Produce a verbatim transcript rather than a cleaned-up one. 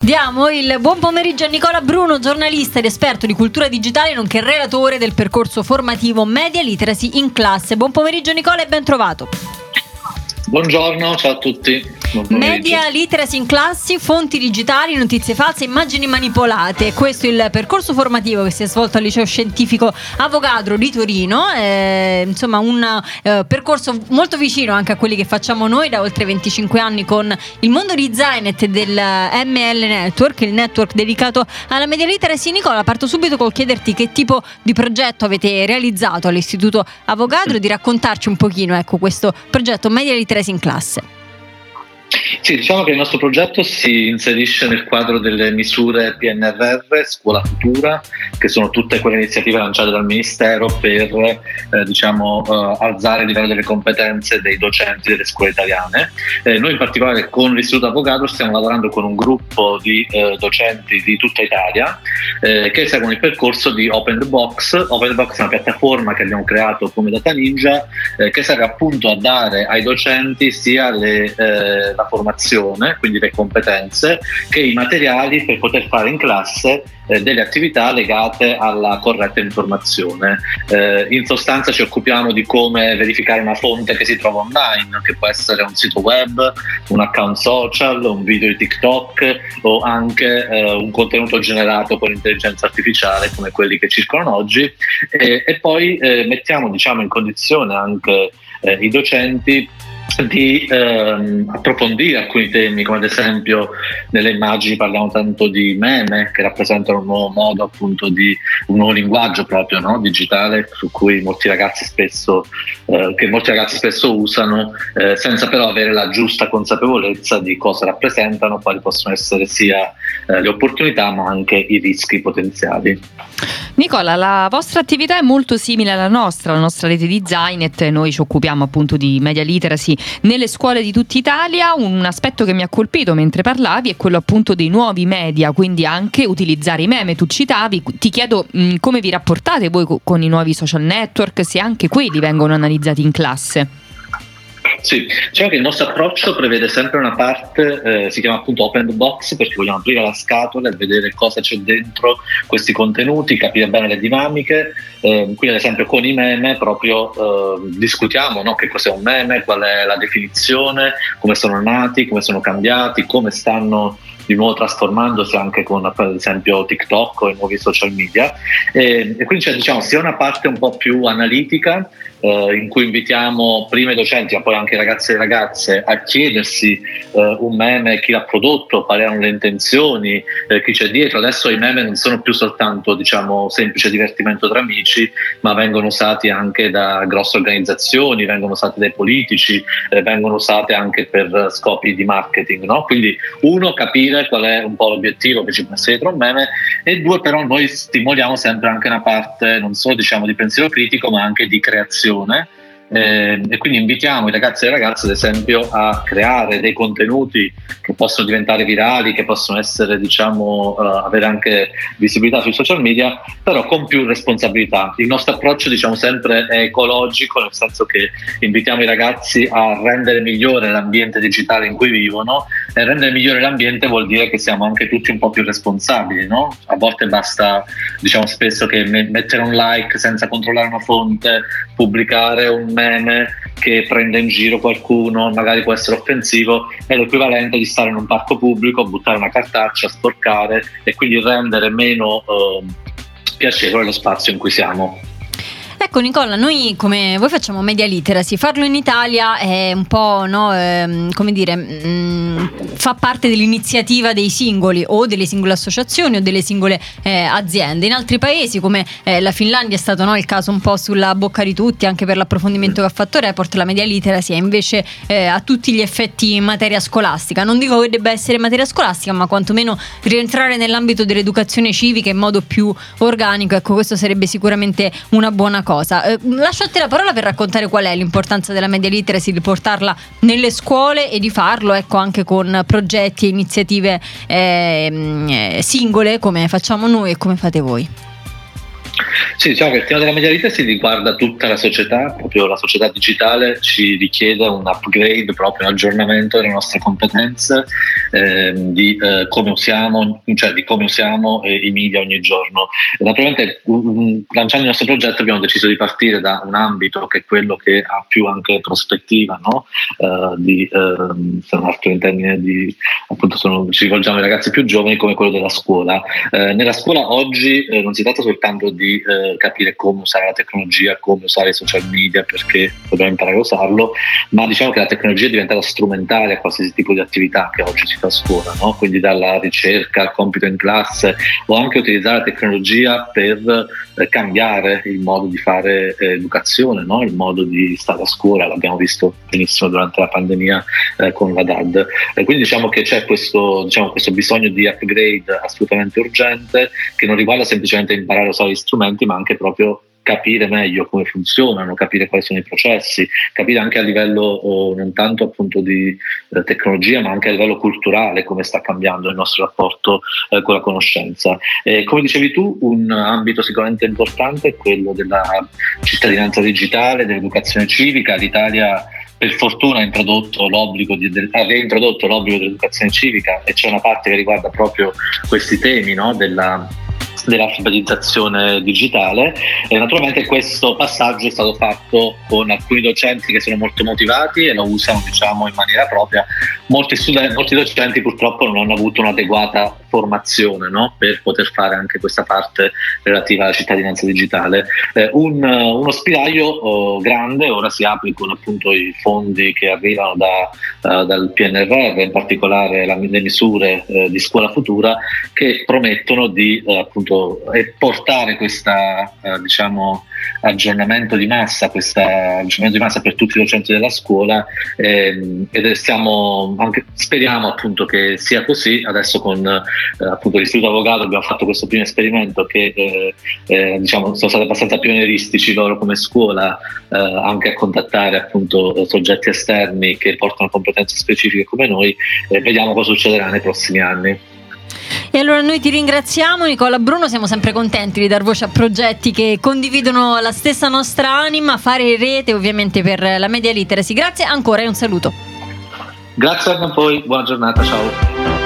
Diamo il buon pomeriggio a Nicola Bruno, giornalista ed esperto di cultura digitale, nonché relatore del percorso formativo Media Literacy in classe. Buon pomeriggio Nicola e ben trovato. Buongiorno, ciao a tutti. Media Literacy in classi, fonti digitali, notizie false, immagini manipolate. Questo è il percorso formativo che si è svolto al liceo scientifico Avogadro di Torino. Eh, insomma un eh, percorso molto vicino anche a quelli che facciamo noi da oltre venticinque anni con il mondo di Zainet del M L Network, il network dedicato alla Media Literacy. Nicola, parto subito col chiederti che tipo di progetto avete realizzato all'Istituto Avogadro e di raccontarci un pochino, ecco, questo progetto Media Literacy in classe. Sì, diciamo che il nostro progetto si inserisce nel quadro delle misure P N R R, Scuola Futura, che sono tutte quelle iniziative lanciate dal Ministero per eh, diciamo, eh, alzare il livello delle competenze dei docenti delle scuole italiane. Eh, noi in particolare con l'Istituto Avogadro stiamo lavorando con un gruppo di eh, docenti di tutta Italia eh, che seguono il percorso di Open the Box. Open the Box è una piattaforma che abbiamo creato come Data Ninja eh, che serve appunto a dare ai docenti sia le, eh, la formazione, quindi le competenze, che i materiali per poter fare in classe eh, delle attività legate alla corretta informazione. Eh, in sostanza ci occupiamo di come verificare una fonte che si trova online, che può essere un sito web, un account social, un video di TikTok o anche eh, un contenuto generato con intelligenza artificiale come quelli che circolano oggi, e, e poi eh, mettiamo diciamo in condizione anche eh, i docenti di ehm, approfondire alcuni temi, come ad esempio nelle immagini parliamo tanto di meme che rappresentano un nuovo modo appunto di un nuovo linguaggio proprio no? digitale su cui molti ragazzi spesso eh, che molti ragazzi spesso usano eh, senza però avere la giusta consapevolezza di cosa rappresentano, quali possono essere sia eh, le opportunità ma anche i rischi potenziali. Nicola, la vostra attività è molto simile alla nostra, la nostra rete di Zainet. Noi ci occupiamo appunto di Media Literacy nelle scuole di tutta Italia. Un aspetto che mi ha colpito mentre parlavi è quello appunto dei nuovi media, quindi anche utilizzare i meme. Tu citavi, ti chiedo mh, come vi rapportate voi co- con i nuovi social network, se anche quelli vengono analizzati in classe. Sì, diciamo che il nostro approccio prevede sempre una parte, eh, si chiama appunto Open the Box, perché vogliamo aprire la scatola e vedere cosa c'è dentro questi contenuti, capire bene le dinamiche. Eh, quindi ad esempio con i meme proprio eh, discutiamo no, che cos'è un meme, qual è la definizione, come sono nati, come sono cambiati, come stanno di nuovo trasformandosi anche con ad esempio TikTok o i nuovi social media, e, e quindi c'è diciamo sia una parte un po' più analitica eh, in cui invitiamo prima i docenti ma poi anche i ragazzi e le ragazze a chiedersi eh, un meme, chi l'ha prodotto, quali erano le intenzioni, eh, chi c'è dietro. Adesso i meme non sono più soltanto diciamo semplice divertimento tra amici, ma vengono usati anche da grosse organizzazioni, vengono usati dai politici, eh, vengono usate anche per scopi di marketing, no? Quindi uno, capire qual è un po' l'obiettivo che ci può essere dietro un meme, e due, però noi stimoliamo sempre anche una parte non solo diciamo di pensiero critico ma anche di creazione. Eh, e quindi invitiamo i ragazzi e le ragazze ad esempio a creare dei contenuti che possono diventare virali, che possono essere diciamo uh, avere anche visibilità sui social media, però con più responsabilità. Il nostro approccio diciamo sempre è ecologico, nel senso che invitiamo i ragazzi a rendere migliore l'ambiente digitale in cui vivono, e rendere migliore l'ambiente vuol dire che siamo anche tutti un po' più responsabili, no? A volte basta diciamo spesso che me- mettere un like senza controllare una fonte, pubblicare un meme che prende in giro qualcuno, magari può essere offensivo, è l'equivalente di stare in un parco pubblico, buttare una cartaccia, sporcare e quindi rendere meno eh, piacevole lo spazio in cui siamo. Ecco Nicola, noi come voi facciamo Media Literacy, farlo in Italia è un po' no, ehm, come dire mh, fa parte dell'iniziativa dei singoli o delle singole associazioni o delle singole eh, aziende. In altri paesi come eh, la Finlandia è stato no, il caso un po' sulla bocca di tutti, anche per l'approfondimento che ha fatto Report. La Media Literacy è invece eh, a tutti gli effetti in materia scolastica. Non dico che debba essere materia scolastica, ma quantomeno rientrare nell'ambito dell'educazione civica in modo più organico. Ecco, questo sarebbe sicuramente una buona cosa. Cosa. Eh, lascio a te la parola per raccontare qual è l'importanza della Media Literacy, di portarla nelle scuole e di farlo ecco anche con progetti e iniziative eh, singole come facciamo noi e come fate voi. Sì, diciamo che il tema della media literacy riguarda tutta la società, proprio la società digitale ci richiede un upgrade, proprio un aggiornamento delle nostre competenze, eh, di eh, come usiamo, cioè di come usiamo eh, i media ogni giorno. E naturalmente um, lanciando il nostro progetto abbiamo deciso di partire da un ambito che è quello che ha più anche prospettiva, no? Uh, di, uh, se non altro in termini di, appunto sono, ci rivolgiamo ai ragazzi più giovani, come quello della scuola. Uh, nella scuola oggi uh, non si tratta soltanto di uh, capire come usare la tecnologia, come usare i social media, perché dobbiamo imparare a usarlo, ma diciamo che la tecnologia è diventata strumentale a qualsiasi tipo di attività che oggi si fa a scuola, no? Quindi dalla ricerca al compito in classe, o anche utilizzare la tecnologia per eh, cambiare il modo di fare eh, educazione, no? Il modo di stare a scuola, l'abbiamo visto benissimo durante la pandemia eh, con la D A D. E quindi diciamo che c'è questo, diciamo, questo bisogno di upgrade assolutamente urgente, che non riguarda semplicemente imparare a usare gli strumenti, ma anche proprio capire meglio come funzionano, capire quali sono i processi, capire anche a livello oh, non tanto appunto di eh, tecnologia, ma anche a livello culturale come sta cambiando il nostro rapporto eh, con la conoscenza. E come dicevi tu, un ambito sicuramente importante è quello della cittadinanza digitale, dell'educazione civica. L'Italia per fortuna ha introdotto l'obbligo di, ha reintrodotto l'obbligo dell'educazione civica, e c'è una parte che riguarda proprio questi temi, no? della dell'alfabetizzazione digitale. E naturalmente questo passaggio è stato fatto con alcuni docenti che sono molto motivati e lo usano, diciamo, in maniera propria. Molti studenti, molti docenti purtroppo non hanno avuto un'adeguata formazione, no? Per poter fare anche questa parte relativa alla cittadinanza digitale. Eh, un, uno spiraglio oh, grande ora si apre con appunto i fondi che arrivano da, uh, dal P N R R, in particolare la, le misure uh, di Scuola Futura, che promettono di uh, appunto e portare questa eh, diciamo aggiornamento di massa, questa aggiornamento di massa per tutti i docenti della scuola, ehm, ed stiamo anche, speriamo appunto che sia così. Adesso con eh, appunto l'Istituto Avvocato abbiamo fatto questo primo esperimento che eh, eh, diciamo sono stati abbastanza pionieristici loro come scuola, eh, anche a contattare appunto soggetti esterni che portano competenze specifiche come noi, e vediamo cosa succederà nei prossimi anni. E allora noi ti ringraziamo, Nicola Bruno, siamo sempre contenti di dar voce a progetti che condividono la stessa nostra anima, fare rete ovviamente per la media literacy. Grazie ancora e un saluto. Grazie a voi, buona giornata, ciao.